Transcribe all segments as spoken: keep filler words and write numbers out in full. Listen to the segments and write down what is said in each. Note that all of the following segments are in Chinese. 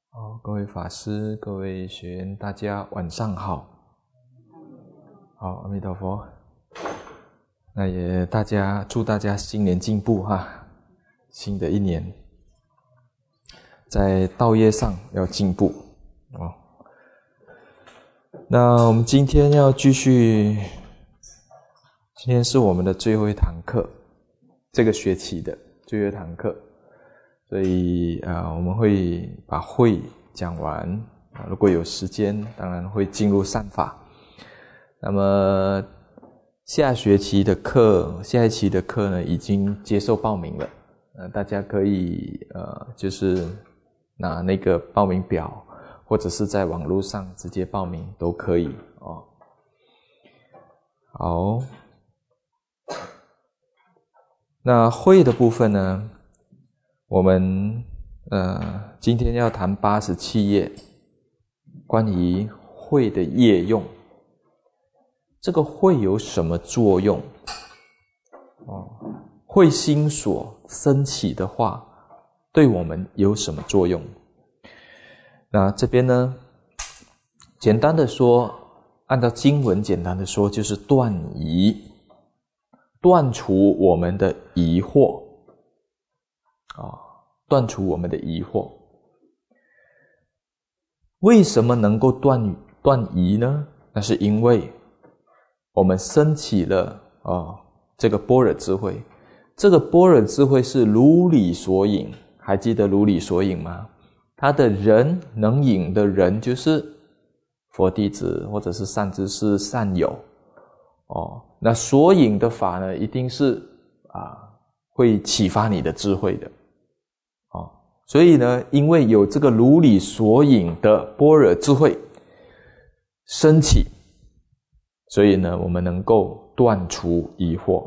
好，各位法师、各位学员，大家晚上好。好，阿弥陀佛。那也大家祝大家新年进步哈，新的一年在道业上要进步哦。那我们今天要继续，今天是我们的最后一堂课，这个学期的最后一堂课。所以啊、呃，我们会把慧讲完啊，如果有时间，当然会进入善法。那么下学期的课，下一期的课呢，已经接受报名了。呃，大家可以呃，就是拿那个报名表，或者是在网络上直接报名都可以哦。好，那慧的部分呢？我们呃今天要谈八十七页，关于慧的业用。这个慧有什么作用？哦，慧心所升起的话，对我们有什么作用？那这边呢，简单的说，按照经文简单的说，就是断疑，断除我们的疑惑。啊，断除我们的疑惑。为什么能够断断疑呢？那是因为我们升起了啊这个般若智慧。这个般若智慧是如理所引，还记得如理所引吗？他的人能引的人就是佛弟子或者是善知识、善友哦。那所引的法呢，一定是啊会启发你的智慧的。所以呢，因为有这个如理所引的般若智慧升起，所以呢，我们能够断除疑惑。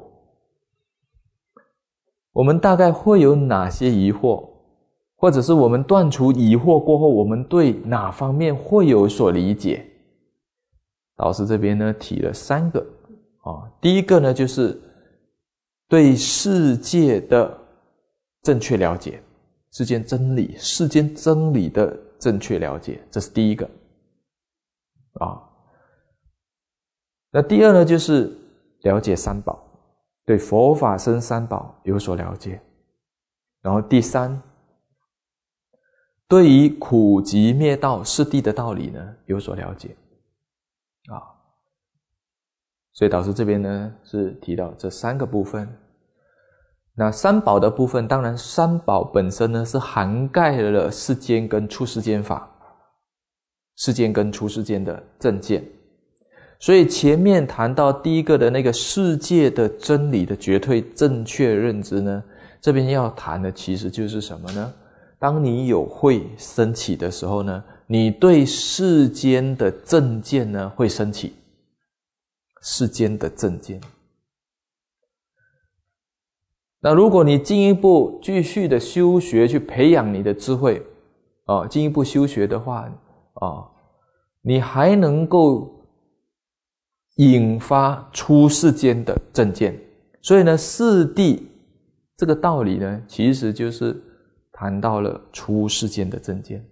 我们大概会有哪些疑惑？或者是我们断除疑惑过后，我们对哪方面会有所理解？导师这边呢提了三个啊，第一个呢就是对世界的正确了解。世间真理，世间真理的正确了解，这是第一个啊。那第二呢，就是了解三宝，对佛法僧三宝有所了解。然后第三，对于苦集灭道四谛的道理呢有所了解啊。所以导师这边呢是提到这三个部分。那三宝的部分，当然三宝本身呢是涵盖了世间跟出世间法，世间跟出世间的正见。所以前面谈到第一个的那个世界的真理的绝对正确认知呢，这边要谈的其实就是什么呢？当你有慧升起的时候呢，你对世间的正见呢会升起，世间的正见。那如果你进一步继续的修学，去培养你的智慧啊，进一步修学的话啊，你还能够引发出世间的正见。所以呢，四谛这个道理呢，其实就是谈到了出世间的正见。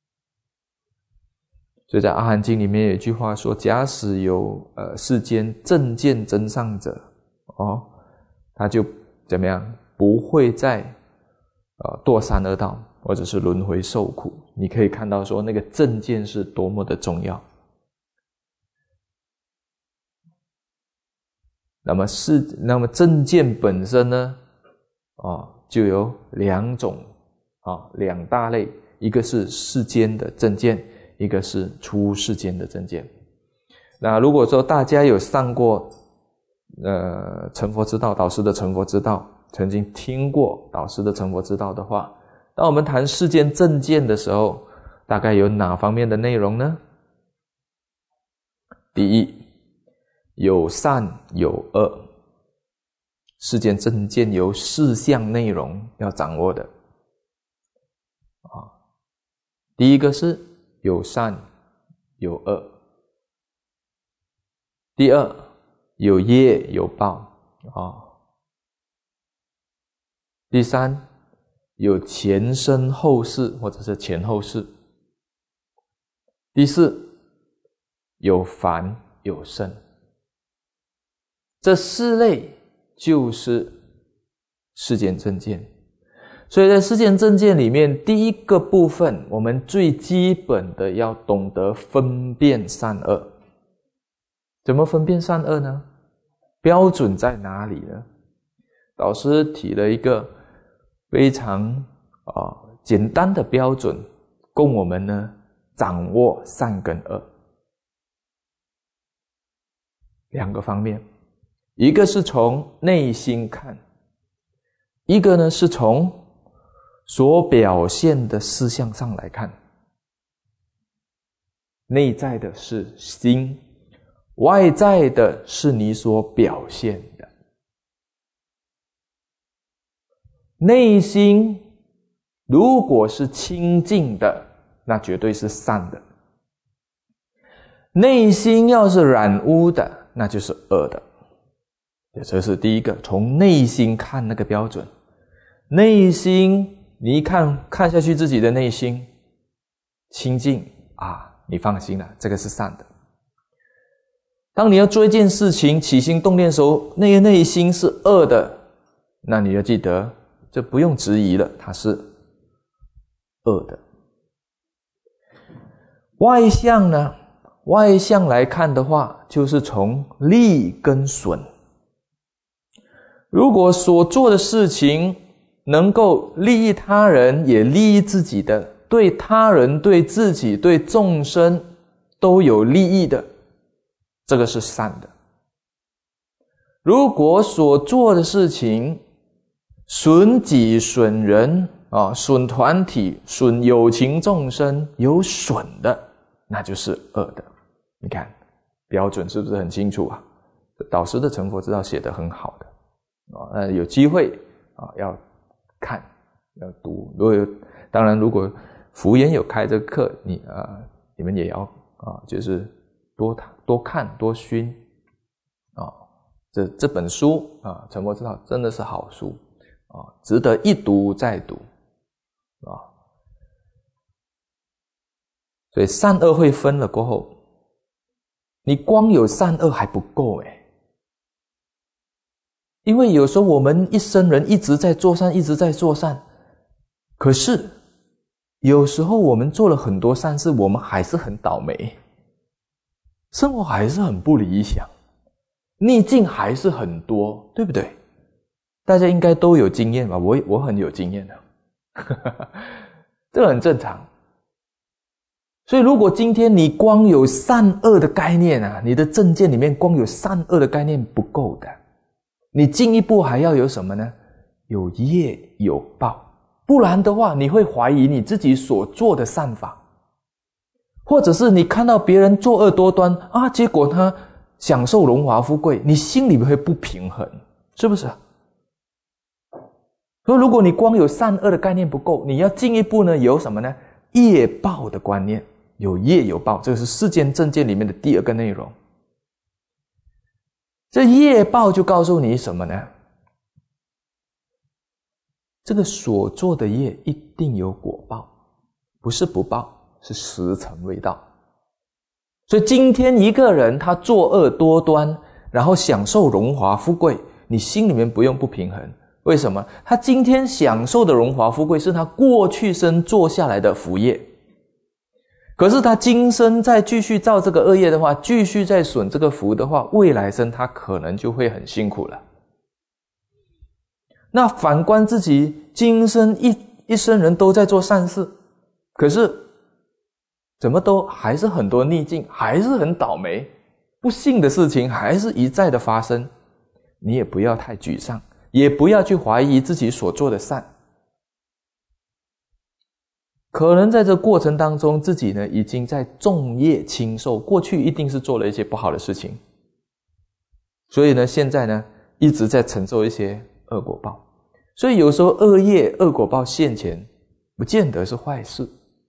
所以在阿含经里面有一句话说，假使有呃世间正见增上者哦，他就怎么样？不会再呃堕三恶道，或者是轮回受苦。你可以看到说那个正见是多么的重要。那么是那么正见本身呢，啊，就有两种啊两大类，一个是世间的正见，一个是出世间的正见。那如果说大家有上过呃成佛之道，导师的成佛之道，曾经听过导师的成佛之道的话，当我们谈世间正见的时候，大概有哪方面的内容呢？第一，有善有恶，世间正见有四项内容要掌握的啊。第一个是有善有恶，第二有业有报啊。第三，有前生后世或者是前后世第四，有凡有圣，这四类就是世间正见。所以在世间正见里面，第一个部分，我们最基本的要懂得分辨善恶。怎么分辨善恶呢？标准在哪里呢？导师提了一个非常啊、呃、简单的标准，供我们呢掌握善跟恶。两个方面，一个是从内心看，一个呢是从所表现的事项上来看。内在的是心，外在的是你所表现的。内心如果是清净的，那绝对是善的；内心要是染污的，那就是恶的。这是第一个，从内心看那个标准。内心你一看看下去，自己的内心清净啊，你放心了，这个是善的。当你要做一件事情，起心动念的时候，那个内心是恶的，那你要记得，这不用质疑了，它是恶的。外相呢？外相来看的话，就是从利跟损。如果所做的事情能够利益他人，也利益自己的，对他人、对自己、对众生都有利益的，这个是善的。如果所做的事情损己损人啊，损团体、损有情众生，有损的，那就是恶的。你看标准是不是很清楚啊？导师的成佛之道写得很好的啊，那有机会啊要看要读。如果有，当然如果福研有开这个课，你啊、呃、你们也要啊，就是多多看多熏啊。这这本书啊，成佛之道真的是好书啊，值得一读再读啊。所以善恶会分了过后，你光有善恶还不够诶。因为有时候我们一生人一直在做善，一直在做善，可是有时候我们做了很多善事，我们还是很倒霉，生活还是很不理想，逆境还是很多，对不对？大家应该都有经验吧？我我很有经验的，这个很正常。所以如果今天你光有善恶的概念啊，你的正见里面光有善恶的概念不够的，你进一步还要有什么呢？有业有报，不然的话你会怀疑你自己所做的善法，或者是你看到别人作恶多端啊，结果他享受荣华富贵，你心里会不平衡，是不是？所以如果你光有善恶的概念不够，你要进一步呢有什么呢？业报的观念，有业有报，这个是世间正见里面的第二个内容。这业报就告诉你什么呢？这个所做的业一定有果报，不是不报，是时辰未到。所以今天一个人他作恶多端，然后享受荣华富贵，你心里面不用不平衡。为什么？他今天享受的荣华富贵是他过去生做下来的福业，可是他今生再继续造这个恶业的话，继续再损这个福的话，未来生他可能就会很辛苦了。那反观自己今生一一生人都在做善事，可是怎么都还是很多逆境，还是很倒霉，不幸的事情还是一再的发生，你也不要太沮丧，也不要去怀疑自己所做的善。可能在这过程当中，自己呢已经在重业轻受，过去一定是做了一些不好的事情，所以呢现在呢一直在承受一些恶果报。所以有时候恶业恶果报现前，不见得是坏事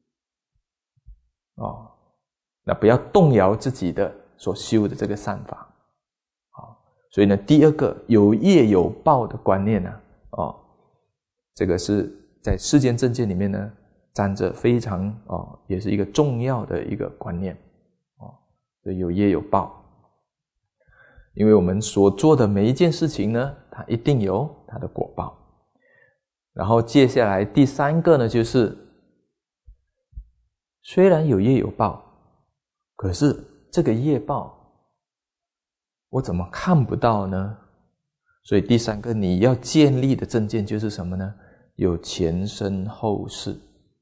哦。那不要动摇自己的所修的这个善法。好，所以呢第二个有业有报的观念呢，哦，这个是在世间正见里面呢占着非常哦，也是一个重要的一个观念哦，所以有业有报。因为我们所做的每一件事情呢，它一定有它的果报。然后接下来第三个呢，就是虽然有业有报，可是这个业报我怎么看不到呢？所以第三个你要建立的正见就是什么呢？有前生后世。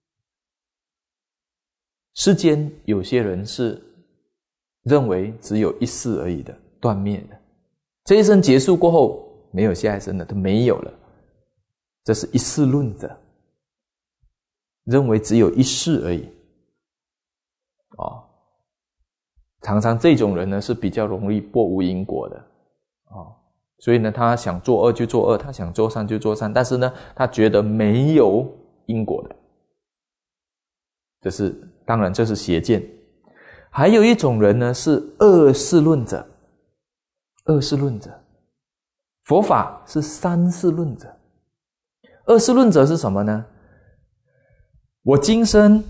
世间有些人是认为只有一世而已的，断灭的，这一生结束过后没有下一生的，都没有了，这是一世论者，认为只有一世而已哦。常常这种人呢是比较容易堕无因果的哦，所以呢他想做恶就做恶，他想做善就做善，但是呢他觉得没有因果的，这是当然这是邪见。还有一种人呢是二世论者，二世论者，佛法是三世论者。二世论者是什么呢？我今生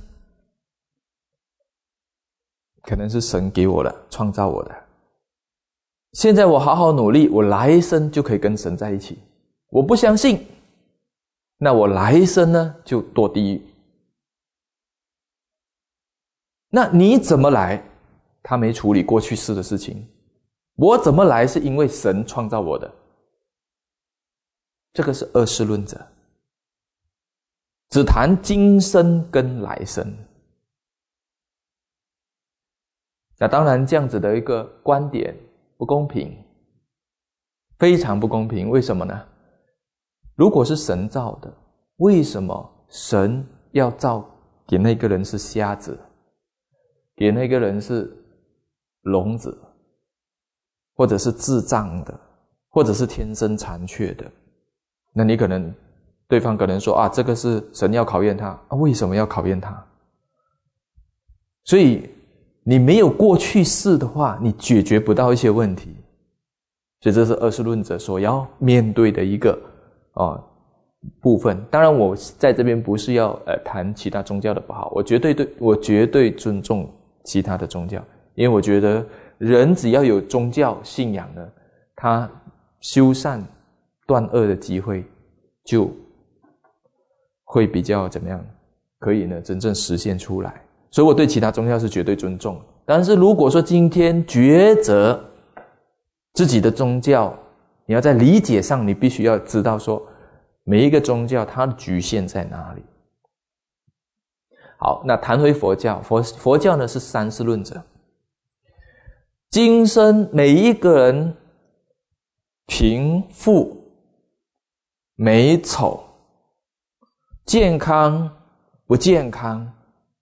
可能是神给我的，创造我的，现在我好好努力，我来生就可以跟神在一起。我不相信，那我来生呢就堕地狱。那你怎么来？他没处理过去世的事情。我怎么来是因为神创造我的，这个是二世论者，只谈今生跟来生。那当然这样子的一个观点不公平，非常不公平。为什么呢？如果是神造的，为什么神要造给那个人是瞎子，给那个人是聋子，或者是智障的，或者是天生残缺的？那你可能对方可能说啊，这个是神要考验他啊，为什么要考验他？所以你没有过去世的话，你解决不到一些问题。所以这是二世论者所要面对的一个哦部分。当然我在这边不是要呃谈其他宗教的不好，我绝对对我绝对尊重其他的宗教，因为我觉得人只要有宗教信仰呢，他修善断恶的机会就会比较怎么样，可以呢真正实现出来。所以我对其他宗教是绝对尊重。但是如果说今天抉择自己的宗教，你要在理解上你必须要知道说每一个宗教它的局限在哪里。好，那谈回佛教，佛佛教呢是三世论者。今生每一个人贫富美丑健康不健康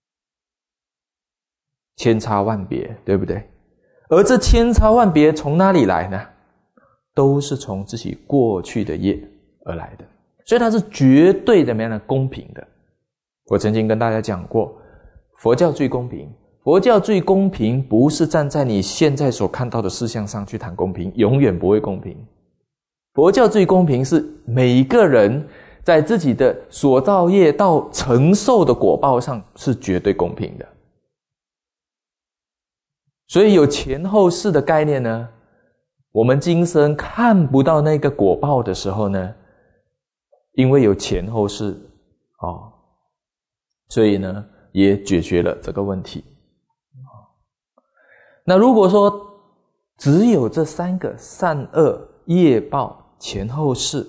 千差万别，对不对？而这千差万别从哪里来呢？都是从自己过去的业而来的，所以它是绝对怎么样的公平的。我曾经跟大家讲过，佛教最公平，佛教最公平不是站在你现在所看到的事项上去谈公平，永远不会公平。佛教最公平是每个人在自己的所造业到承受的果报上是绝对公平的。所以有前后世的概念呢，我们今生看不到那个果报的时候呢，因为有前后世哦，所以呢也解决了这个问题。那如果说只有这三个善恶业报前后世，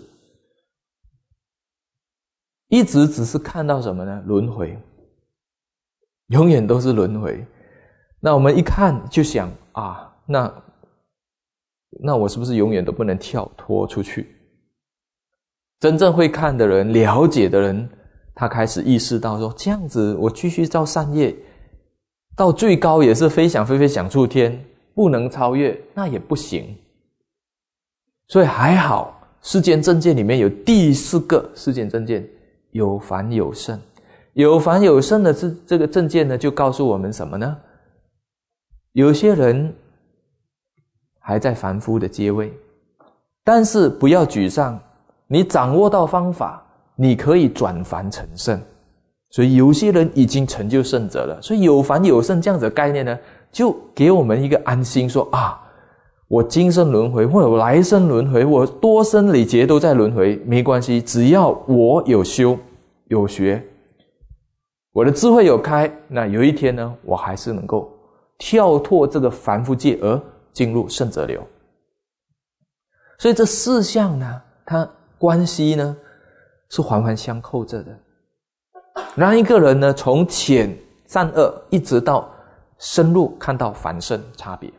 一直只是看到什么呢？轮回，永远都是轮回。那我们一看就想啊，那那我是不是永远都不能跳脱出去？真正会看的人，了解的人，他开始意识到说，这样子我继续造善业，到最高也是飞翔飞飞想出天，不能超越，那也不行。所以还好，世间正见里面有第四个世间正见，有凡有圣。有凡有圣的这这个正见呢，就告诉我们什么呢？有些人还在凡夫的阶位，但是不要沮丧，你掌握到方法，你可以转凡成圣。 所以有些人已经成就圣者了，所以有凡有圣这样子的概念呢，就给我们一个安心，说啊，我今生轮回，或者我来生轮回，我多生累劫都在轮回，没关系，只要我有修有学，我的智慧有开，那有一天呢，我还是能够跳脱这个凡夫界而进入圣者流。所以这四项呢，它关系呢是环环相扣着的，让一个人呢从浅善恶一直到深入看到凡圣差别。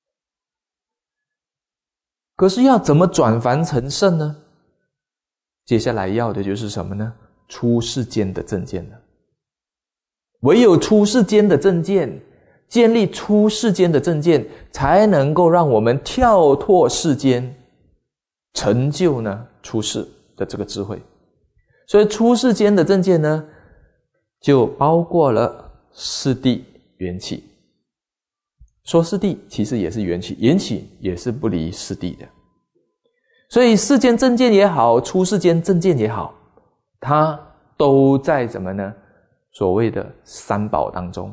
可是要怎么转凡成圣呢？接下来要的就是什么呢？出世间的正见了。唯有出世间的正见，建立出世间的正见，才能够让我们跳脱世间，成就呢出世的这个智慧。所以出世间的正见呢，就包括了四谛缘起。说四谛其实也是缘起，缘起也是不离四谛的。所以世间正见也好，出世间正见也好，它都在什么呢？所谓的三宝当中。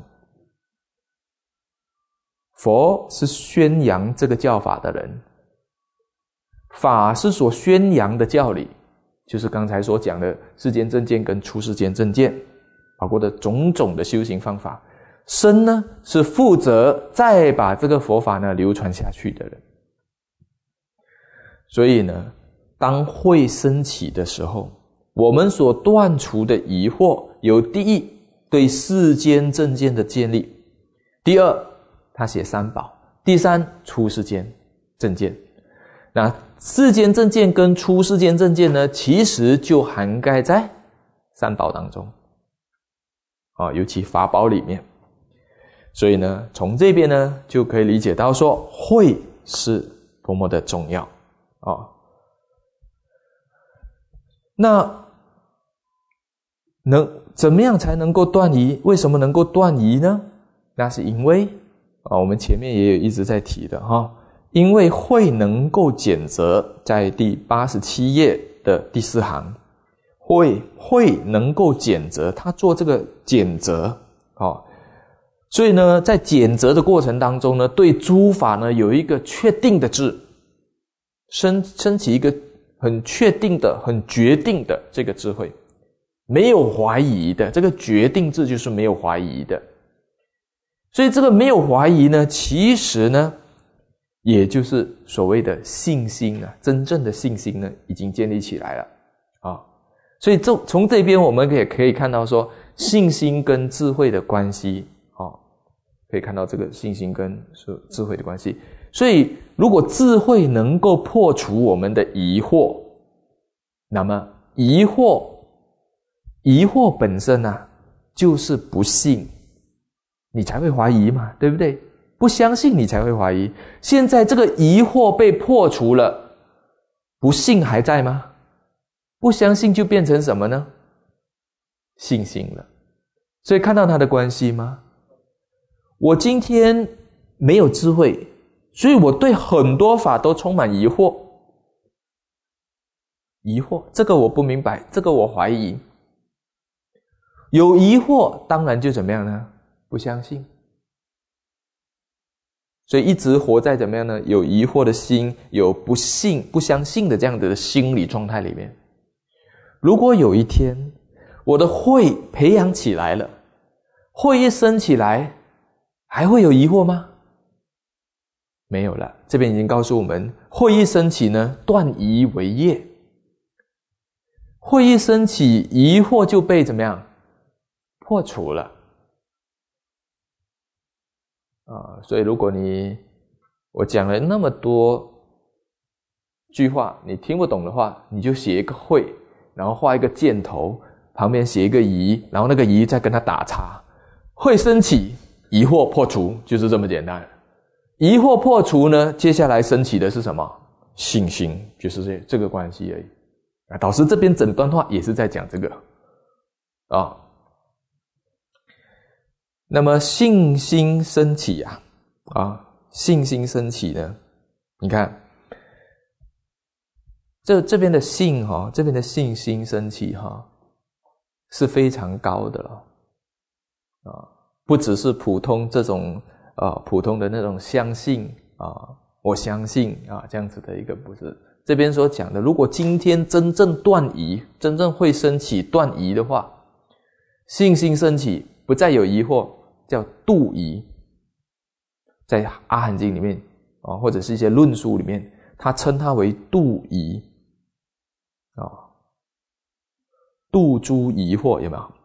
佛是宣扬这个教法的人，法是所宣扬的教理，就是刚才所讲的世间正见跟出世间正见，包括的种种的修行方法。僧呢是负责再把这个佛法呢流传下去的人。所以呢，当慧升起的时候，我们所断除的疑惑有第一，对世间正见的建立；第二，他写三宝；第三，出世间正见。那世间正见跟出世间正见呢，其实就涵盖在三宝当中啊，尤其法宝里面。所以呢，从这边呢就可以理解到说，慧是多么的重要啊。那能怎么样才能够断疑？为什么能够断疑呢？那是因为啊，我们前面也有一直在提的哈，因为慧能够检则，在第八十七页的第四行，慧慧能够检则，他做这个检则啊。所以呢，在检则的过程当中呢，对诸法呢有一个确定的智，升升起一个很确定的、很决定的这个智慧，没有怀疑的，这个决定智就是没有怀疑的。所以这个没有怀疑呢，其实呢，也就是所谓的信心啊，真正的信心呢，已经建立起来了啊。所以这从这边我们也可以看到说，信心跟智慧的关系。可以看到这个信心跟智慧的关系。所以如果智慧能够破除我们的疑惑，那么疑惑疑惑本身啊，就是不信，你才会怀疑嘛，对不对？不相信你才会怀疑。现在这个疑惑被破除了，不信还在吗？不相信就变成什么呢？信心了。所以看到它的关系吗？我今天没有智慧，所以我对很多法都充满疑惑。疑惑，这个我不明白，这个我怀疑。有疑惑，当然就怎么样呢？不相信。所以一直活在怎么样呢？有疑惑的心，有不信、不相信的这样的心理状态里面。如果有一天我的慧培养起来了，慧一升起来，还会有疑惑吗？没有了。这边已经告诉我们，慧一升起呢，断疑为业。慧一升起，疑惑就被怎么样破除了啊！所以如果你我讲了那么多句话，你听不懂的话，你就写一个慧，然后画一个箭头，旁边写一个疑，然后那个疑再跟它打叉。慧升起，疑惑破除，就是这么简单。疑惑破除呢，接下来升起的是什么？信心，就是这这个关系而已。啊，导师这边整段话也是在讲这个啊。那么信心升起啊，啊，信心升起呢，你看这这边的信哈、哦，这边的信心升起哈、哦， 是非常高的了啊，不只是普通这种呃普通的那种相信啊，我相信啊这样子的一个，不是这边所讲的。如果今天真正断疑，真正会升起断疑的话，信心升起，不再有疑惑，叫度疑。在阿含经里面啊，或者是一些论述里面，他称它为度疑啊，度诸疑惑，有没有？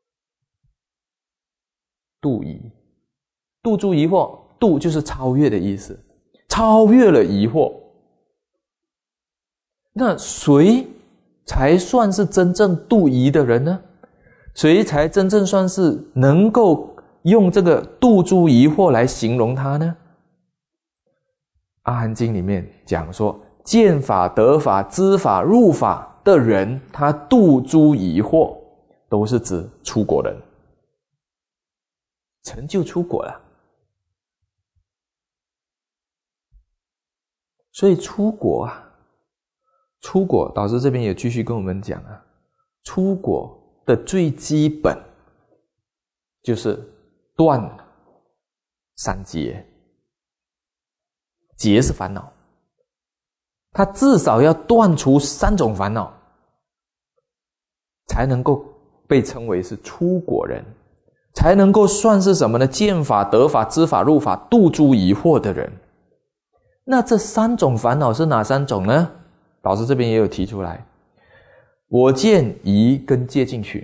度疑，度诸疑惑，度就是超越的意思，超越了疑惑。那谁才算是真正度疑的人呢？谁才真正算是能够用这个度诸疑惑来形容他呢？阿含经里面讲说，见法、得法、知法、入法的人，他度诸疑惑，都是指出果人，成就出果了。所以出果啊，出果，导师这边也继续跟我们讲啊，出果的最基本就是断三结，结是烦恼，他至少要断除三种烦恼，才能够被称为是出果人，才能够算是什么呢？见法、得法、知法、入法，度诸疑惑的人。那这三种烦恼是哪三种呢？老师这边也有提出来，我见、疑跟戒禁取。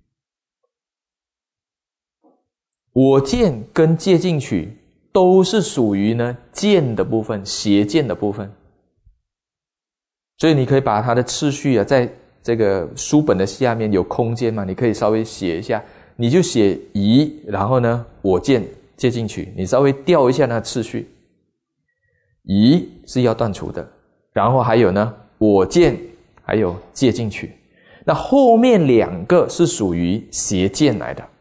我见跟戒禁取都是属于呢见的部分，邪见的部分。所以你可以把它的次序啊，在这个书本的下面有空间嘛，你可以稍微写一下，你就写疑，然后呢我见、戒禁取，你稍微调一下那次序。疑是要断除的，然后还有呢我见，还有戒禁取。那后面两个是属于邪见来的。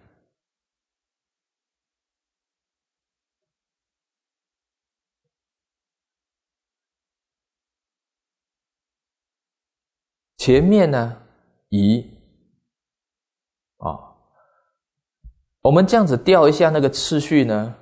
前面呢疑啊，我们这样子调一下那个次序呢，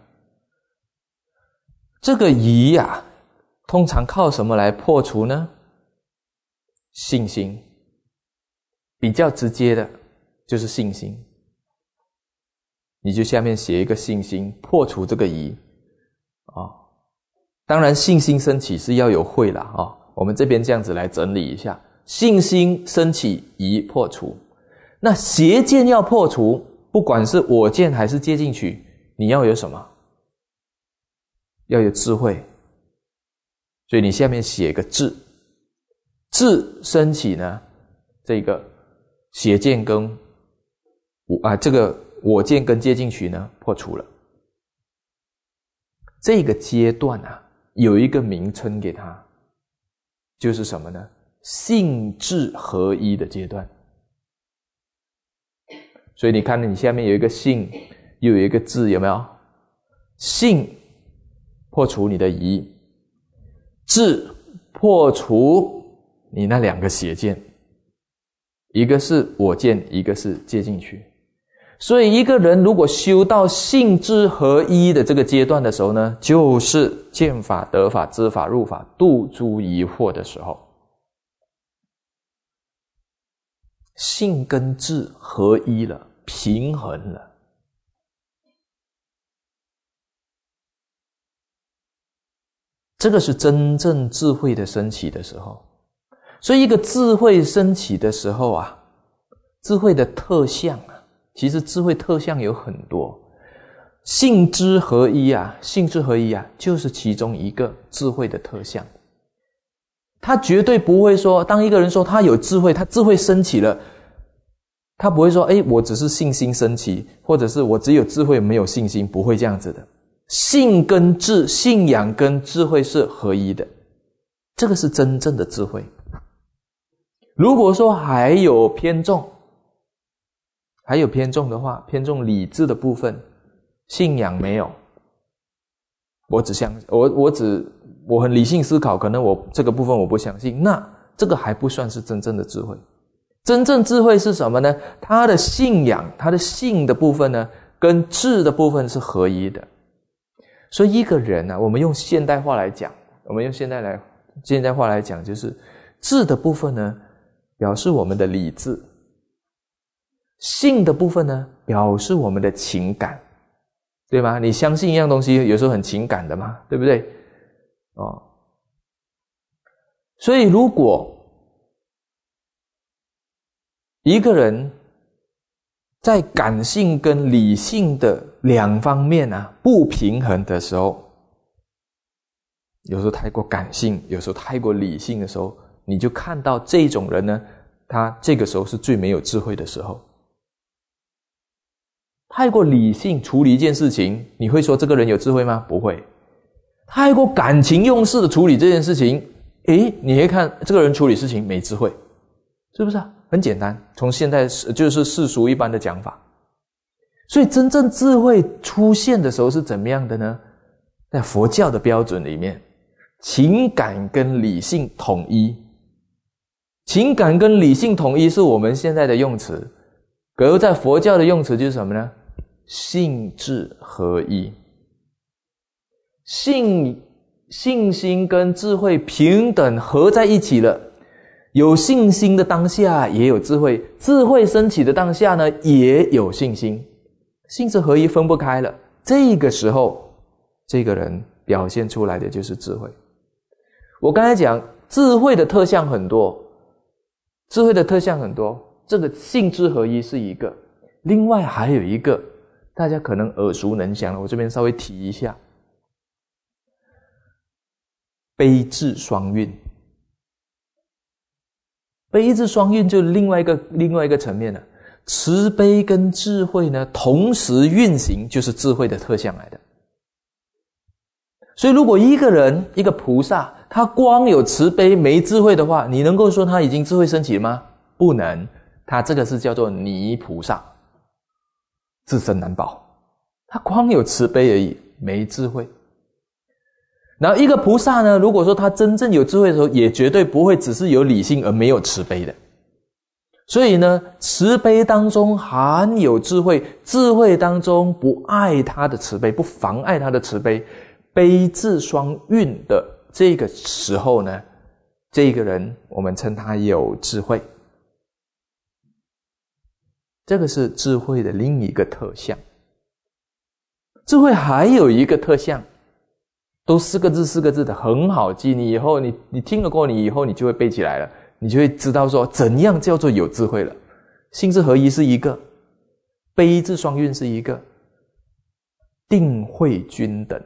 这个疑啊通常靠什么来破除呢？信心，比较直接的就是信心。你就下面写一个信心，破除这个疑啊。当然信心升起是要有慧啦啊。我们这边这样子来整理一下，信心升起，疑破除。那邪见要破除，不管是我见还是戒禁取，你要有什么？要有智慧。所以你下面写个智，智升起呢，这个邪见跟啊这个我见跟戒禁取呢破除了。这个阶段啊，有一个名称给它，就是什么呢？性智合一的阶段。所以你看你下面有一个性，又有一个智，有没有？性破除你的疑，智破除你那两个邪见，一个是我见，一个是戒禁取。所以一个人如果修到性智合一的这个阶段的时候呢，就是见法、得法、知法、入法，度诸疑惑的时候。性跟智合一了，平衡了。这个是真正智慧的升起的时候。所以一个智慧升起的时候啊，智慧的特相啊，其实智慧特相有很多。性智合一啊，性智合一啊，就是其中一个智慧的特相。他绝对不会说，当一个人说他有智慧，他智慧升起了，他不会说，诶，我只是信心升起，或者是我只有智慧没有信心，不会这样子的。信跟智，信仰跟智慧是合一的，这个是真正的智慧。如果说还有偏重，还有偏重的话，偏重理智的部分，信仰没有，我只相我我只我很理性思考，可能我这个部分我不相信，那这个还不算是真正的智慧。 真正智慧是什么呢？他的信仰，他的信的部分呢，跟智的部分是合一的。所以一个人啊，我们用现代化来讲，我们用现代来现代化来讲，就是智的部分呢，表示我们的理智；信的部分呢，表示我们的情感，对吗？你相信一样东西，有时候很情感的嘛，对不对？哦，所以如果一个人在感性跟理性的两方面啊不平衡的时候，有时候太过感性，有时候太过理性的时候，你就看到这种人呢，他这个时候是最没有智慧的时候。太过理性处理一件事情，你会说这个人有智慧吗？不会。太过感情用事的处理这件事情，诶，你会看这个人处理事情没智慧，是不是啊？很简单，从现在就是世俗一般的讲法。所以真正智慧出现的时候是怎么样的呢？在佛教的标准里面，情感跟理性统一。情感跟理性统一是我们现在的用词，可是在佛教的用词就是什么呢？信智合一。信信心跟智慧平等合在一起了，有信心的当下也有智慧，智慧升起的当下呢也有信心，信智合一分不开了。这个时候这个人表现出来的就是智慧。我刚才讲智慧的特项很多，智慧的特项很多，这个信智合一是一个，另外还有一个大家可能耳熟能详了，我这边稍微提一下，悲智双运。悲智双运就是另外一个另外一个层面了。慈悲跟智慧呢同时运行，就是智慧的特项来的。所以如果一个人一个菩萨，他光有慈悲没智慧的话，你能够说他已经智慧升起了吗？不能，他这个是叫做泥菩萨，自身难保。他光有慈悲而已，没智慧。然后一个菩萨呢，如果说他真正有智慧的时候，也绝对不会只是有理性而没有慈悲的。所以呢，慈悲当中含有智慧，智慧当中不碍他的慈悲，不妨碍他的慈悲，悲智双运的这个时候呢，这个人我们称他有智慧。这个是智慧的另一个特项。智慧还有一个特项，都四个字四个字的，很好记，你以后你你听了过，你以后你就会背起来了，你就会知道说怎样叫做有智慧了。心智合一是一个，悲智双运是一个，定慧均等。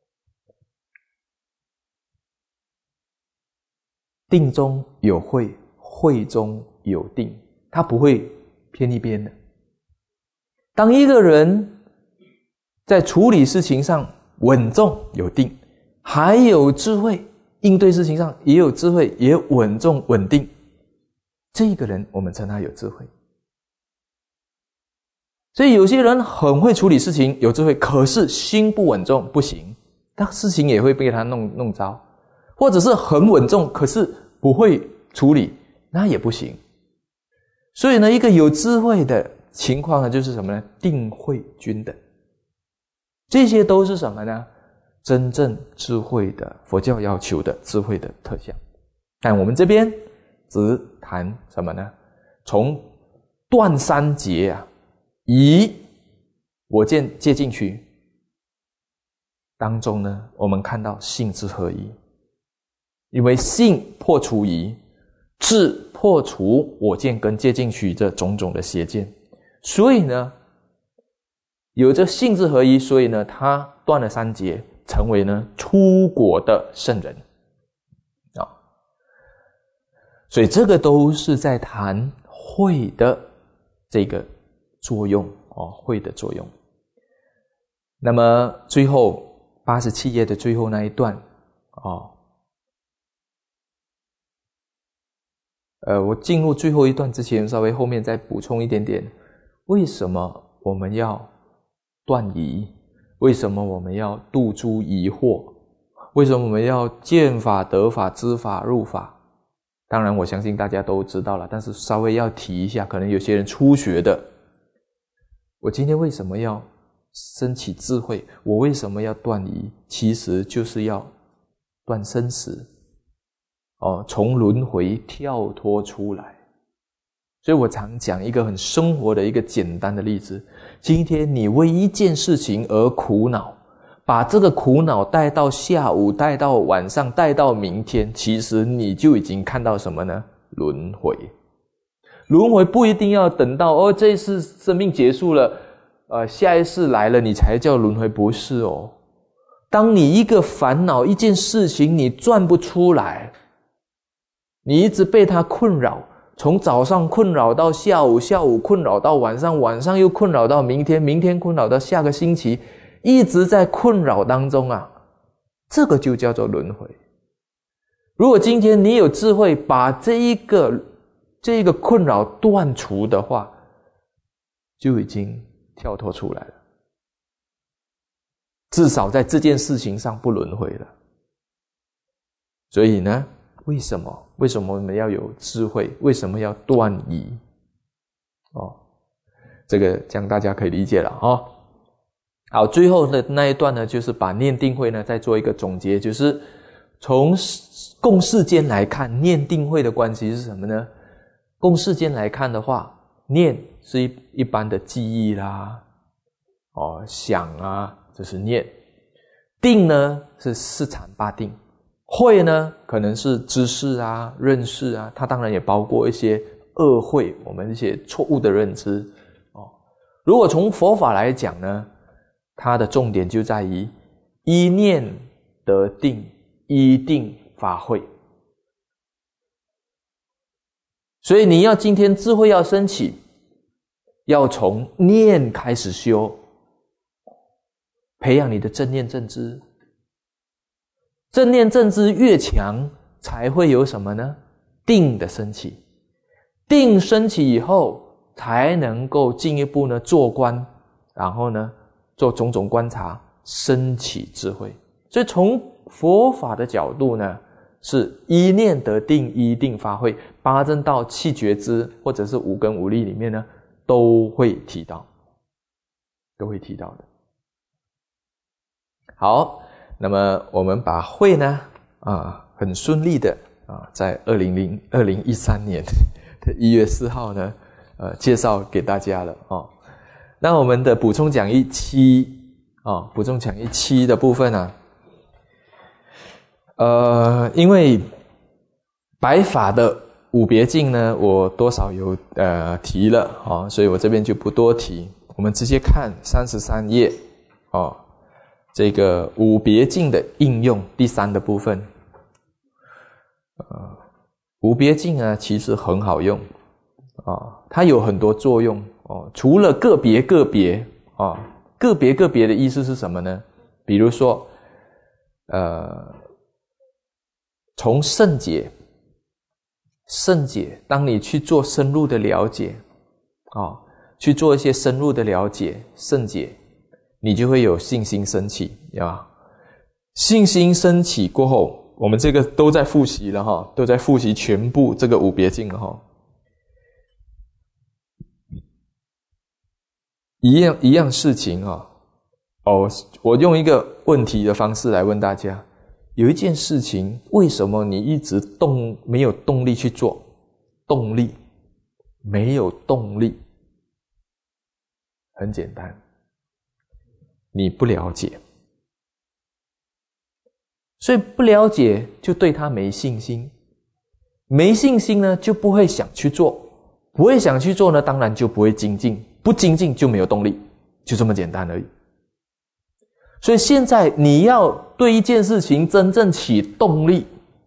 定中有慧，慧中有定，它不会偏一边的。当一个人在处理事情上稳重有定，还有智慧，应对事情上也有智慧，也稳重稳定，这个人我们称他有智慧。所以有些人很会处理事情，有智慧，可是心不稳重，不行，那事情也会被他弄弄糟。或者是很稳重，可是不会处理，那也不行。所以呢，一个有智慧的情况呢，就是什么呢？定慧均等。这些都是什么呢？真正智慧的佛教要求的智慧的特项。但我们这边只谈什么呢？从断三结啊，以我见接进去当中呢，我们看到性智合一。因为性破除疑，智破除我见跟接近取这种种的邪见，所以呢，有着性智合一，所以呢，他断了三结，成为呢出果的圣人啊。所以这个都是在谈慧的这个作用哦，慧的作用。那么最后八十七页的最后那一段哦。呃，我进入最后一段之前，稍微后面再补充一点点。为什么我们要断疑？为什么我们要度诸疑惑？为什么我们要见法、得法、知法、入法？ 当然我相信大家都知道了，但是稍微要提一下，可能有些人初学的，我今天为什么要升起智慧？我为什么要断疑？其实就是要断生死，哦，从轮回跳脱出来。所以我常讲一个很生活的一个简单的例子，今天你为一件事情而苦恼，把这个苦恼带到下午，带到晚上，带到明天，其实你就已经看到什么呢？轮回。轮回不一定要等到哦，这一世生命结束了，呃，下一世来了，你才叫轮回，不是哦。当你一个烦恼，一件事情你转不出来，你一直被它困扰，从早上困扰到下午，下午困扰到晚上，晚上又困扰到明天，明天困扰到下个星期，一直在困扰当中啊，这个就叫做轮回。如果今天你有智慧，把这一个这一个困扰断除的话，就已经跳脱出来了，至少在这件事情上不轮回了。所以呢，为什么为什么我们要有智慧？为什么要断疑？哦，这个这样大家可以理解了哦。好，最后的那一段呢，就是把念定慧呢再做一个总结，就是从共世间来看，念定慧的关系是什么呢？共世间来看的话，念是一一般的记忆啦，哦，想啊，这是念；定呢是四禅八定；慧呢可能是知识啊、认识啊，它当然也包括一些恶慧，我们一些错误的认知哦。如果从佛法来讲呢，它的重点就在于依念得定，依定发慧。所以你要今天智慧要升起，要从念开始修，培养你的正念正知。正念正知越强，才会有什么呢？定的升起。定升起以后，才能够进一步呢做观，然后呢做种种观察，升起智慧。所以从佛法的角度呢，是依念得定，依定发慧。八正道、七觉支或者是五根五力里面呢，都会提到，都会提到的。好，那么我们把慧呢，啊，很顺利的啊，在二零一三年的一月四号呢，呃，介绍给大家了哦。那我们的补充讲义七啊，补充讲义七的部分呢，呃，因为白法的五别境呢，我多少有呃提了啊、哦，所以我这边就不多提。我们直接看三十三页哦，这个五别境的应用第三的部分。呃，五别境啊，其实很好用啊、哦，它有很多作用哦。除了个别个别啊、哦，个别个别的意思是什么呢？比如说，呃，从圣解。圣解，当你去做深入的了解啊、哦，去做一些深入的了解，圣解，你就会有信心升起，对吧？信心升起过后，我们这个都在复习了哈，都在复习全部这个五别境了哈。一样一样事情啊，哦，我用一个问题的方式来问大家。有一件事情，为什么你一直动没有动力去做？动力没有动力，很简单，你不了解，所以不了解就对他没信心，没信心呢就不会想去做，不会想去做呢，当然就不会精进，不精进就没有动力，就这么简单而已。所以现在你要对一件事情真正起动力，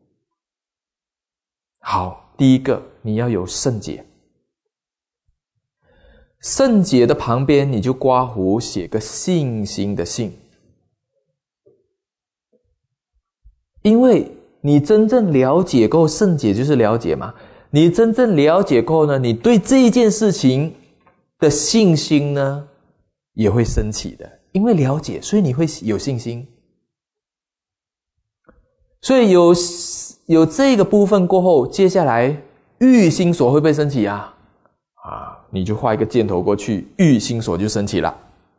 好，第一个你要有圣解。圣解的旁边你就刮胡写个信心的信，因为你真正了解过后，圣解就是了解嘛，你真正了解过后呢，你对这一件事情的信心呢也会升起的。因为了解，所以你会有信心。 所以有有这个部分过后，接下来欲心所会不会升起啊？啊，你就画一个箭头过去，欲心所就升起了。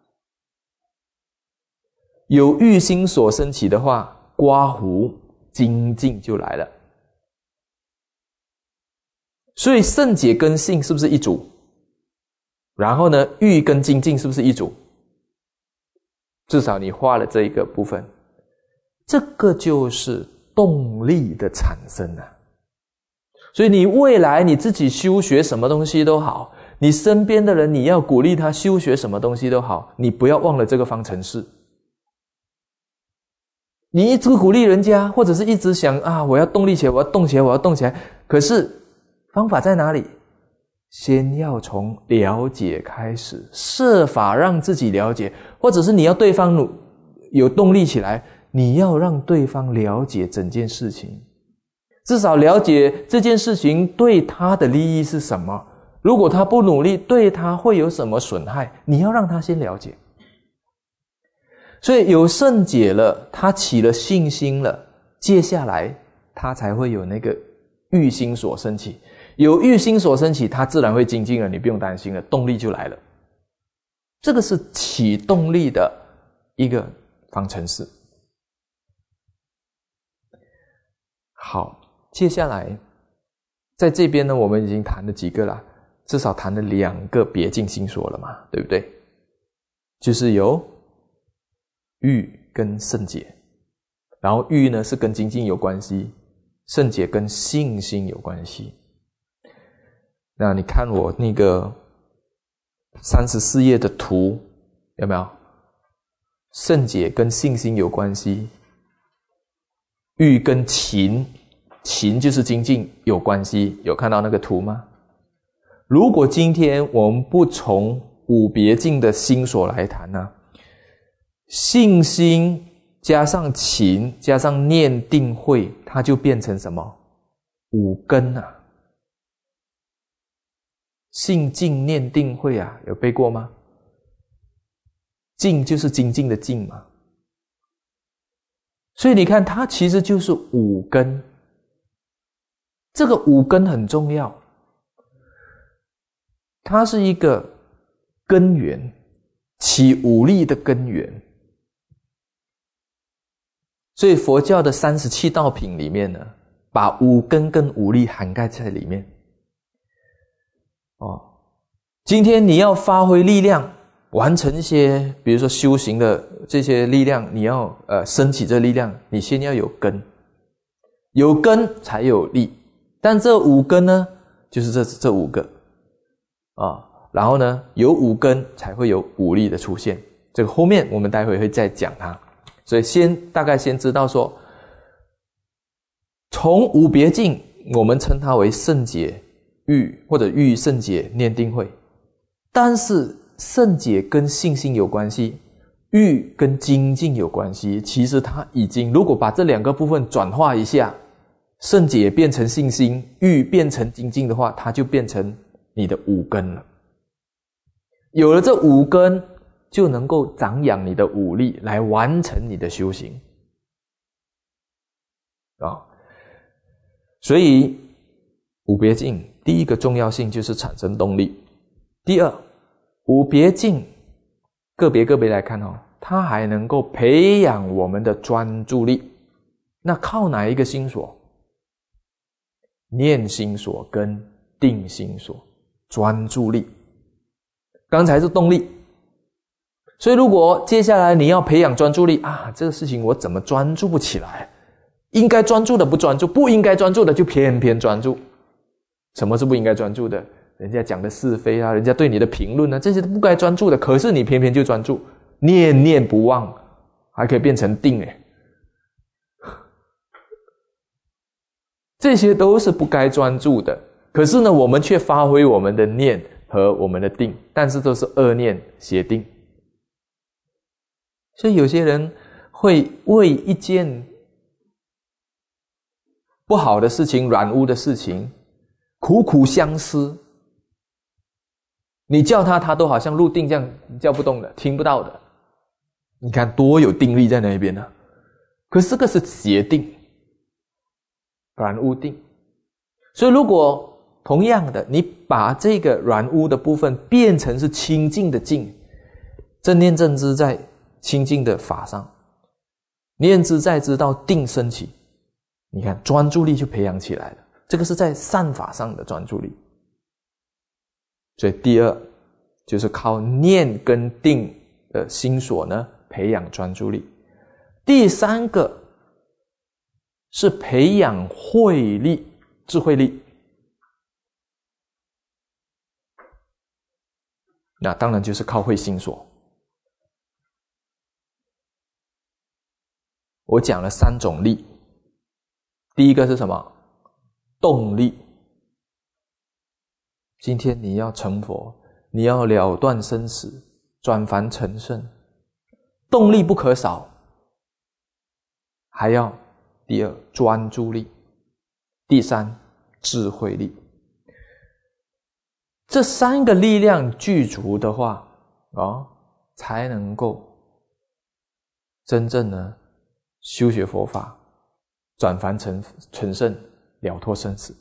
有欲心所升起的话，刮胡精进就来了。所以圣解跟性是不是一组？然后呢，欲跟精进是不是一组？至少你画了这一个部分，这个就是动力的产生啊。所以你未来你自己修学什么东西都好，你身边的人你要鼓励他修学什么东西都好，你不要忘了这个方程式。你一直鼓励人家，或者是一直想啊，我要动力起来，我要动起来，我要动起来，可是方法在哪里？先要从了解开始，设法让自己了解，或者是你要对方有动力起来，你要让对方了解整件事情，至少了解这件事情对他的利益是什么，如果他不努力，对他会有什么损害，你要让他先了解。所以有圣解了，他起了信心了，接下来他才会有那个欲心所升起，有欲心所升起，他自然会精进了，你不用担心了，动力就来了。这个是启动力的一个方程式。好，接下来在这边呢，我们已经谈了几个了，至少谈了两个别境心所了嘛，对不对？就是有欲跟圣解，然后欲呢是跟精进有关系，圣解跟信心有关系。那你看我那个三十四页的图，有没有？圣解跟信心有关系，欲跟勤，勤就是精进有关系，有看到那个图吗？如果今天我们不从五别境的心所来谈呢、啊，信心加上勤加上念定慧，它就变成什么？五根啊！信静念定慧啊，有背过吗？静就是精进的静嘛。所以你看，它其实就是五根。这个五根很重要，它是一个根源，起五力的根源。所以佛教的三十七道品里面呢，把五根跟五力涵盖在里面。哦，今天你要发挥力量，完成一些，比如说修行的这些力量，你要呃升起这力量，你先要有根，有根才有力。但这五根呢，就是这这五个啊，然后呢，有五根才会有五力的出现。这个后面我们待会会再讲它。所以先大概先知道说，从五别境，我们称它为圣解欲，或者欲圣解念定慧。但是圣解跟信心有关系，欲跟精进有关系。其实它已经，如果把这两个部分转化一下，圣解变成信心，欲变成精进的话，它就变成你的五根了。有了这五根，就能够长养你的武力，来完成你的修行啊。所以五别境第一个重要性就是产生动力。第二，五别境个别个别来看哦，它还能够培养我们的专注力。那靠哪一个心所？念心所跟定心所，专注力。刚才是动力。所以如果接下来你要培养专注力啊，这个事情我怎么专注不起来？应该专注的不专注，不应该专注的就偏偏专注。什么是不应该专注的？人家讲的是非啊，人家对你的评论啊，这些都不该专注的，可是你偏偏就专注，念念不忘，还可以变成定诶。这些都是不该专注的，可是呢，我们却发挥我们的念和我们的定，但是都是恶念邪定。所以有些人会为一件不好的事情、染污的事情苦苦相思，你叫他，他都好像入定这样叫不动的，听不到的。你看多有定力在那边呢、啊？可是这个是邪定， 软污定。所以如果同样的，你把这个软污的部分变成是清净的净，正念正知在清净的法上，念之在知到定升起，你看专注力就培养起来了。这个是在善法上的专注力。所以第二就是靠念跟定的心所呢培养专注力。第三个是培养慧力、智慧力。那当然就是靠会心所。我讲了三种力，第一个是什么？动力。今天你要成佛，你要了断生死，转凡成圣，动力不可少。还要第二专注力，第三智慧力。这三个力量具足的话，哦，才能够真正呢修学佛法，转凡成成圣，了脱生死。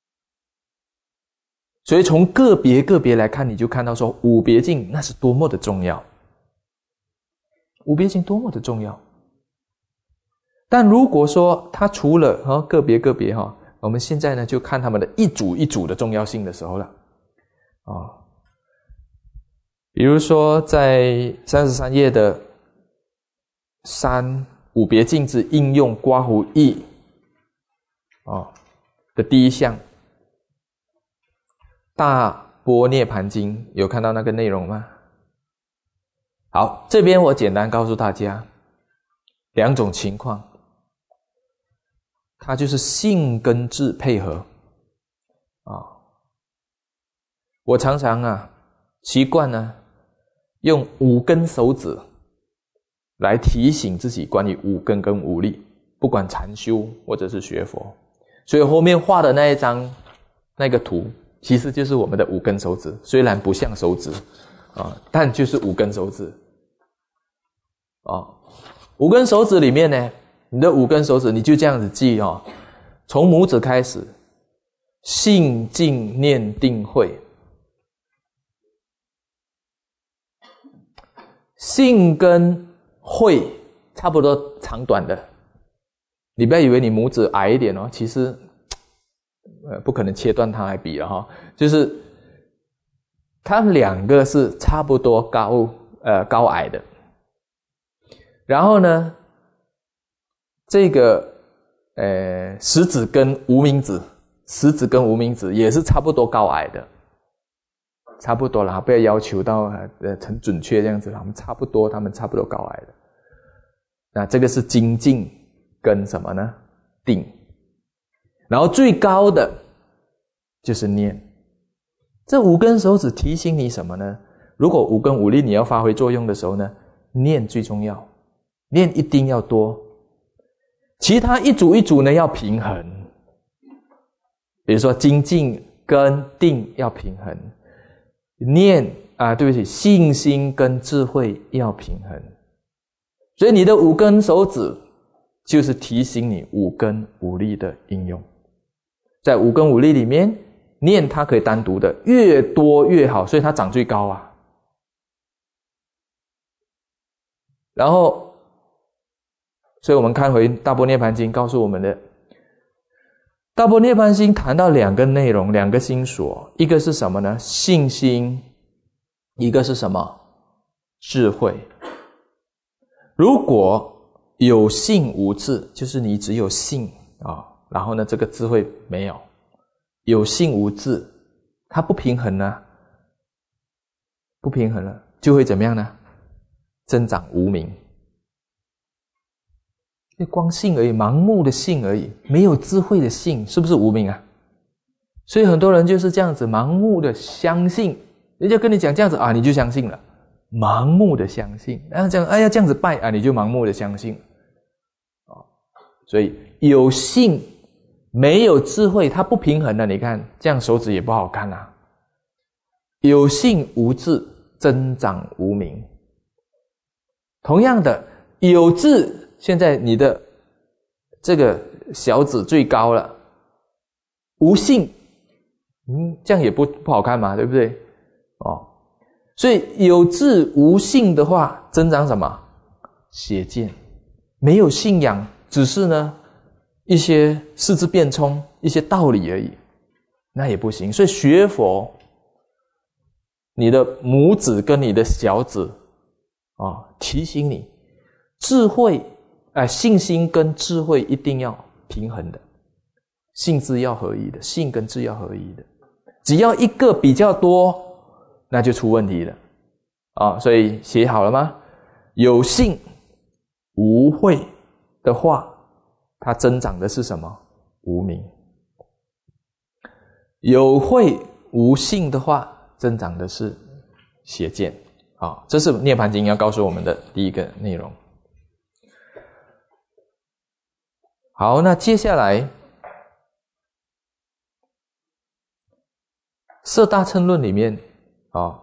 所以从个别个别来看，你就看到说五别境那是多么的重要，五别境多么的重要。但如果说它除了、哦、个别个别、哦、我们现在呢就看他们的一组一组的重要性的时候了。哦，比如说在三十三页的三五别境之应用刮胡义哦的第一项，大般涅盘经，有看到那个内容吗？好，这边我简单告诉大家两种情况，它就是性跟智配合啊、哦。我常常啊习惯呢用五根手指来提醒自己关于五根跟五力，不管禅修或者是学佛。所以后面画的那一张那个图其实就是我们的五根手指，虽然不像手指啊，但就是五根手指啊。五根手指里面呢，你的五根手指你就这样子记哦，从拇指开始，信静念定慧。信跟慧差不多长短的，你不要以为你拇指矮一点哦，其实呃不可能切断它来比了哈、哦，就是它们两个是差不多高呃高矮的。然后呢，这个呃食指跟无名指，食指跟无名指也是差不多高矮的。差不多啦，不要要求到呃很准确这样子，他们差不多，他们差不多高矮的。那这个是精进跟什么呢？定。然后最高的就是念。这五根手指提醒你什么呢？如果五根五力你要发挥作用的时候呢，念最重要，念一定要多。其他一组一组呢要平衡，比如说精进跟定要平衡。念啊，对不起，信心跟智慧要平衡。所以你的五根手指就是提醒你五根五力的应用。在五根五力里面，念它可以单独的，越多越好，所以它长最高啊。然后，所以我们看回大般涅盘经告诉我们的，大般涅盘经谈到两个内容，两个心所，一个是什么呢？信心，一个是什么？智慧。如果有信无智，就是你只有信啊、哦，然后呢，这个智慧没有，有信无智，它不平衡呢，不平衡了，就会怎么样呢？增长无明。光信而已，盲目的信而已，没有智慧的信，是不是无明啊？所以很多人就是这样子盲目的相信，人家跟你讲这样子啊，你就相信了，盲目的相信，然后这样哎呀这样子拜啊，你就盲目的相信啊。所以有信没有智慧，它不平衡的，你看这样手指也不好看啊。有信无智，增长无明。同样的，有智。现在你的这个小指最高了无性，嗯，这样也不不好看嘛，对不对？哦，所以有志无性的话，增长什么？邪见。没有信仰，只是呢一些四字变冲，一些道理而已，那也不行。所以学佛，你的拇指跟你的小指啊、哦，提醒你，智慧，哎、呃，信心跟智慧一定要平衡的，信智要合一的，信跟智要合一的。只要一个比较多，那就出问题了啊、哦！所以写好了吗？有信无慧的话，它增长的是什么？无明。有慧无信的话，增长的是邪见。好，这是涅槃经要告诉我们的第一个内容。好，那接下来色大乘论里面啊，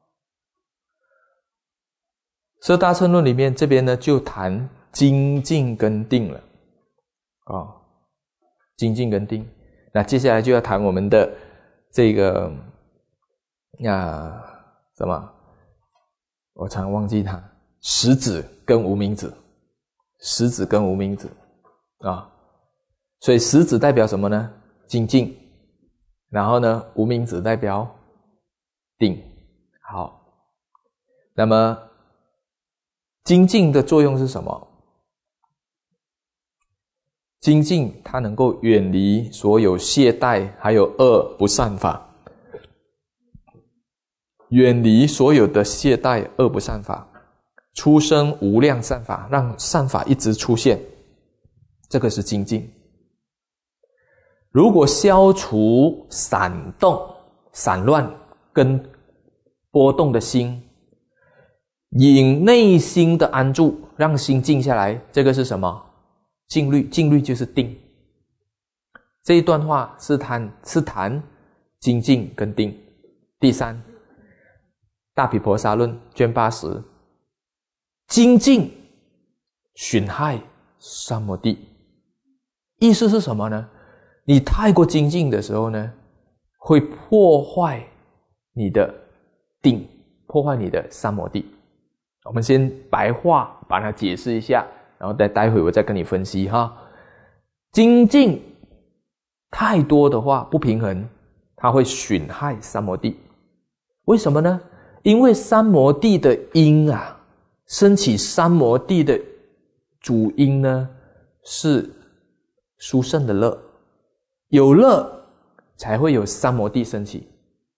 色大乘论里面这边呢就谈精进跟定了啊、哦，精进跟定。那接下来就要谈我们的这个啊什么？我常忘记它，实子跟无明子，实子跟无明子啊。所以实子代表什么呢？精进。然后呢，无明子代表定。好，那么精进的作用是什么？精进它能够远离所有懈怠还有恶不善法，远离所有的懈怠恶不善法，出生无量善法，让善法一直出现，这个是精进。如果消除散动、散乱跟波动的心，引内心的安住，让心静下来，这个是什么？静虑。静虑就是定。这一段话是谈是谈精进跟定。第三，大毗婆沙论卷八十，精进损害三摩地。意思是什么呢？你太过精进的时候呢，会破坏你的定，破坏你的三摩地。我们先白话把它解释一下，然后待待会我再跟你分析哈。精进太多的话不平衡，它会损害三摩地。为什么呢？因为三摩地的因啊，升起三摩地的主因呢是殊胜的乐，有乐才会有三摩地升起。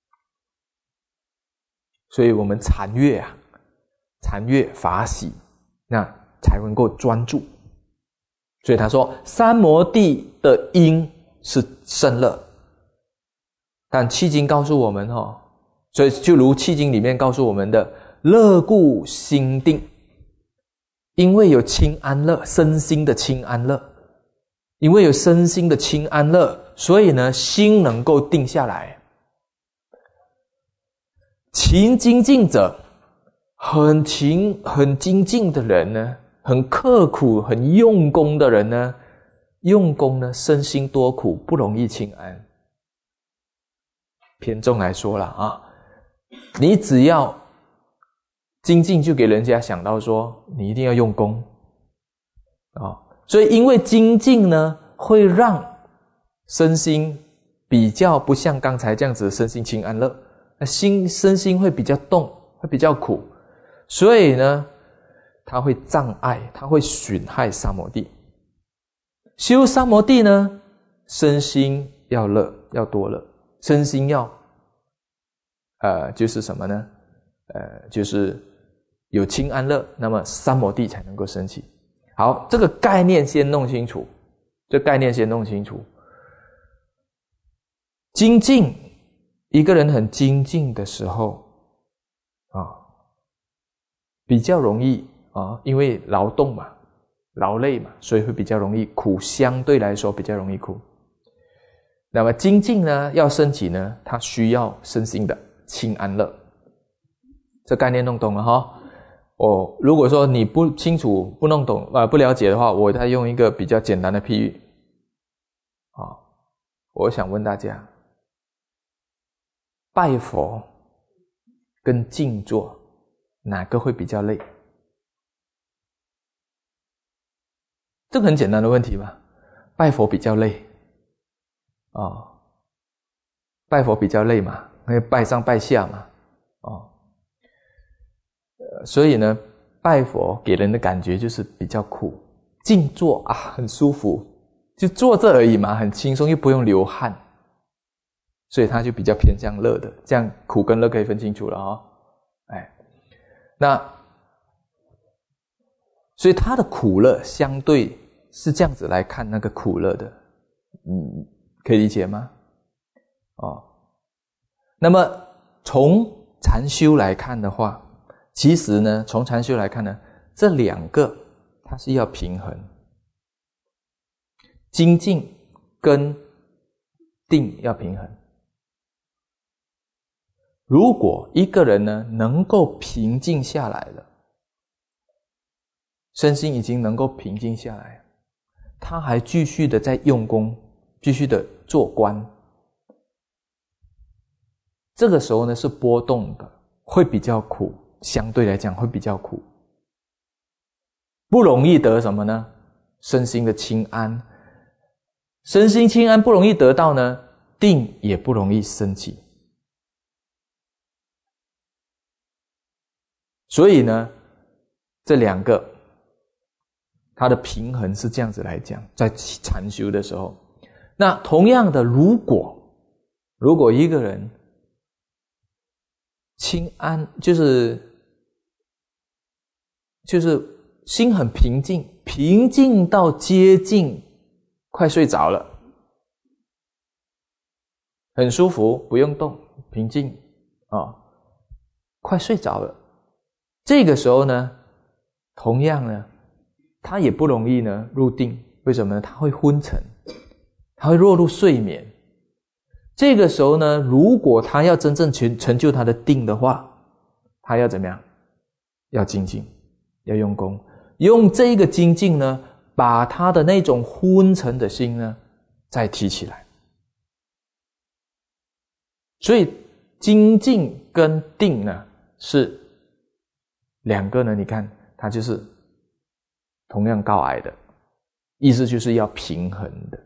所以我们禅悦啊，禅悦法喜，那才能够专注。所以他说三摩地的因是胜乐，但契经告诉我们哦，所以就如契经里面告诉我们的，乐故心定，因为有清安乐，身心的清安乐，因为有身心的清安乐，所以呢心能够定下来。勤精进者，很勤很精进的人呢，很刻苦很用功的人呢，用功呢身心多苦，不容易清安。偏重来说了啊，你只要精进，就给人家想到说你一定要用功啊，所以因为精进呢会让身心比较不像刚才这样子身心清安乐，心身心会比较动，会比较苦，所以呢它会障碍，它会损害三摩地。修三摩地呢，身心要乐，要多乐，身心要呃就是什么呢？呃就是有清安乐，那么三摩地才能够升起。好，这个概念先弄清楚，这概念先弄清楚。精进，一个人很精进的时候啊，比较容易啊，因为劳动嘛，劳累嘛，所以会比较容易苦，相对来说比较容易苦。那么精进呢，要升起呢，它需要身心的清安乐。这概念弄懂了哈？哦，如果说你不清楚、不弄懂、呃不了解的话，我再用一个比较简单的譬喻啊。 我想问大家，拜佛跟静坐哪个会比较累？这个很简单的问题嘛，拜佛比较累哦，拜佛比较累嘛，因为拜上拜下嘛，哦，呃，所以呢，拜佛给人的感觉就是比较苦，静坐啊很舒服，就坐这而已嘛，很轻松又不用流汗，所以它就比较偏向乐的，这样苦跟乐可以分清楚了哦，哎，那所以它的苦乐相对是这样子来看那个苦乐的，嗯，可以理解吗？哦，那么从禅修来看的话，其实呢，从禅修来看呢，这两个它是要平衡，精进跟定要平衡。如果一个人呢能够平静下来了，身心已经能够平静下来，他还继续的在用功，继续的做观，这个时候呢是波动的，会比较苦，相对来讲会比较苦，不容易得什么呢？身心的清安，身心清安不容易得到呢，定也不容易升起。所以呢，这两个它的平衡是这样子来讲，在禅修的时候。那同样的，如果如果一个人清安，就是就是心很平静，平静到接近快睡着了，很舒服，不用动，平静啊、哦，快睡着了。这个时候呢，同样呢，他也不容易呢入定，为什么呢？他会昏沉，他会落入睡眠。这个时候呢，如果他要真正成成就他的定的话，他要怎么样？要精进，要用功，用这个精进呢，把他的那种昏沉的心呢，再提起来。所以精进跟定呢，是两个呢，你看它就是同样高矮的，意思就是要平衡的。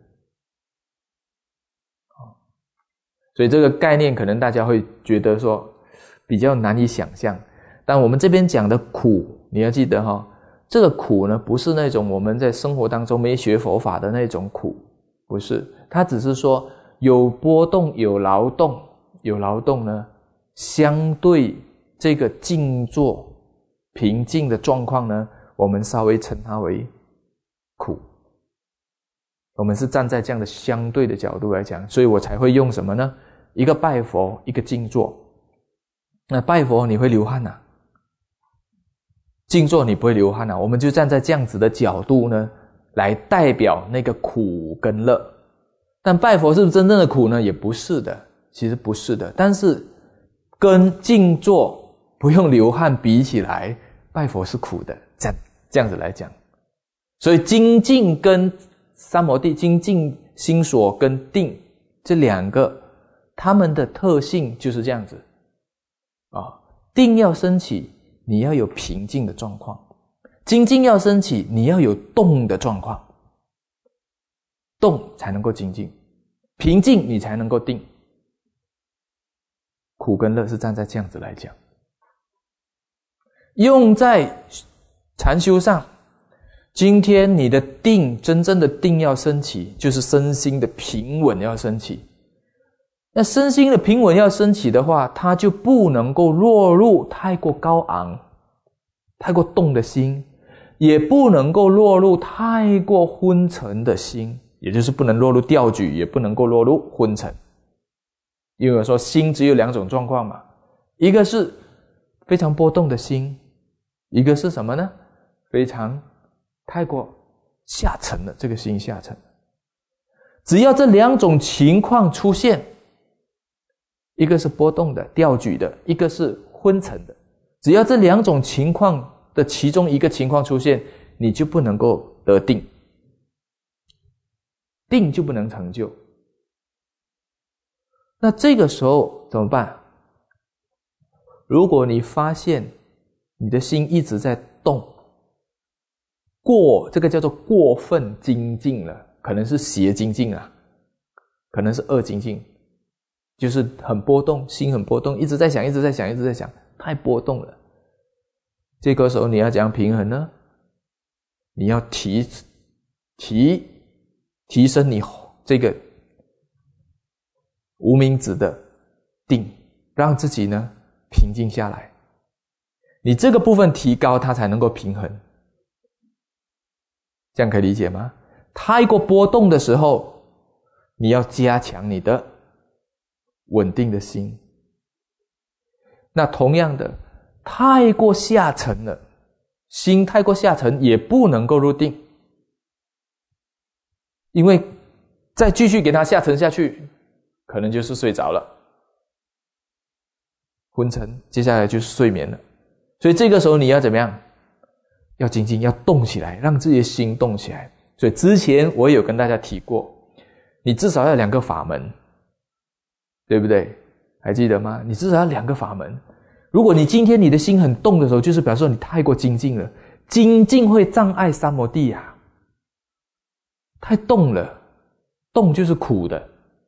所以这个概念可能大家会觉得说比较难以想象，但我们这边讲的苦，你要记得哈，这个苦呢不是那种我们在生活当中没学佛法的那种苦，不是，它只是说有波动有劳动，有劳动呢相对这个静坐平静的状况呢，我们稍微称它为苦。我们是站在这样的相对的角度来讲，所以我才会用什么呢？一个拜佛，一个静坐。那拜佛你会流汗啊，静坐你不会流汗啊，我们就站在这样子的角度呢，来代表那个苦跟乐。但拜佛是不是真正的苦呢？也不是的，其实不是的。但是跟静坐不用流汗比起来，拜佛是苦的，这样这样子来讲。所以精进跟三摩地，精进心所跟定这两个，它们的特性就是这样子啊。定要升起，你要有平静的状况；精进要升起，你要有动的状况。动才能够精进，平静你才能够定。苦跟乐是站在这样子来讲，用在禅修上。今天你的定，真正的定要升起，就是身心的平稳要升起。那身心的平稳要升起的话，它就不能够落入太过高昂、太过动的心，也不能够落入太过昏沉的心，也就是不能落入掉举，也不能够落入昏沉。因为我说心只有两种状况嘛，一个是非常波动的心，一个是什么呢？非常太过下沉了，这个心下沉。只要这两种情况出现，一个是波动的掉举的，一个是昏沉的，只要这两种情况的其中一个情况出现，你就不能够得定，定就不能成就。 那这个时候怎么办？如果你发现你的心一直在动，过这个叫做过分精进了，可能是邪精进啊，可能是恶精进，就是很波动，心很波动，一直在想，一直在想，一直在想，太波动了。这个时候你要怎样平衡呢？你要提提提升你这个无名指的定，让自己呢平静下来。你这个部分提高，它才能够平衡。这样可以理解吗？太过波动的时候，你要加强你的稳定的心。那同样的，太过下沉了，心太过下沉也不能够入定，因为再继续给它下沉下去，可能就是睡着了，昏沉，接下来就是睡眠了。所以这个时候你要怎么样？要精进，要动起来，让自己的心动起来。所以之前我也有跟大家提过，你至少要两个法门，对不对？还记得吗？你至少要两个法门。如果你今天你的心很动的时候，就是表示你太过精进了。精进会障碍三摩地啊，太动了，动就是苦的，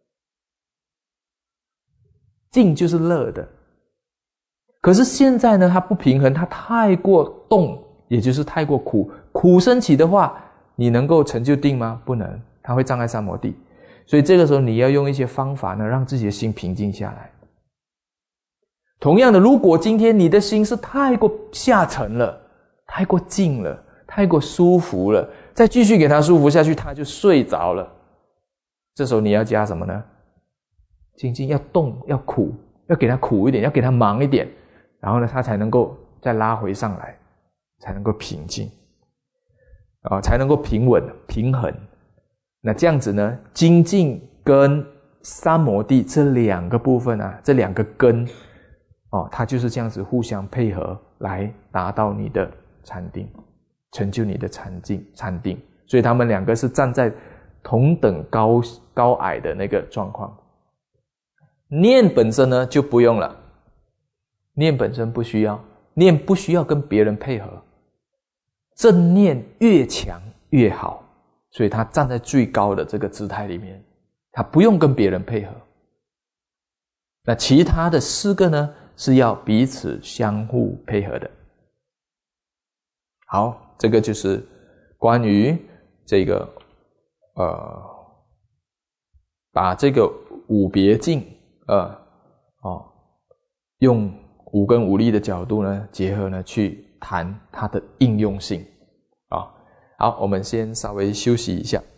静就是乐的。可是现在呢，它不平衡，它太过动，也就是太过苦。苦升起的话，你能够成就定吗？不能，它会障碍三摩地。所以这个时候你要用一些方法呢，让自己的心平静下来。同样的，如果今天你的心是太过下沉了，太过静了，太过舒服了，再继续给它舒服下去，它就睡着了。这时候你要加什么呢？精进，要动，要苦，要给它苦一点，要给它忙一点，然后呢，它才能够再拉回上来，才能够平静，啊、哦，才能够平稳、平衡。那这样子呢，精进跟三摩地这两个部分啊，这两个根，哦，它就是这样子互相配合，来达到你的禅定，成就你的禅定。禅定，所以他们两个是站在同等高高矮的那个状况。念本身呢就不用了，念本身不需要，念不需要跟别人配合，正念越强越好，所以他站在最高的这个姿态里面，他不用跟别人配合。那其他的四个呢，是要彼此相互配合的。好，这个就是关于这个呃，把这个五别境呃哦，用五根五力的角度呢，结合呢去谈它的应用性啊。好，我们先稍微休息一下。